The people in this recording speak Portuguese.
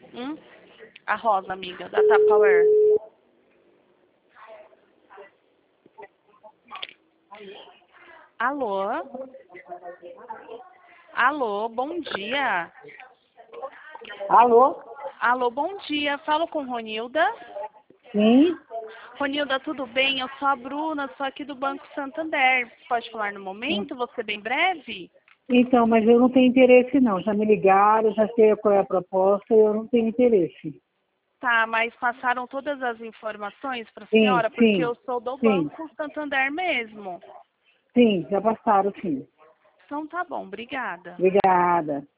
Hum? A Rosa, amiga, da Tupperware. Alô? Alô, bom dia. Alô? Alô, bom dia. Falo com Ronilda. Sim? Ronilda, tudo bem? Eu sou a Bruna, sou aqui do Banco Santander. Pode falar no momento? Você bem breve? Então, mas eu não tenho interesse não. Já me ligaram, já sei qual é a proposta e eu não tenho interesse. Tá, mas passaram todas as informações para a Sim, senhora, porque sim, eu sou do sim, Banco Santander mesmo. sim, já passaram sim. Então tá bom, obrigada. Obrigada.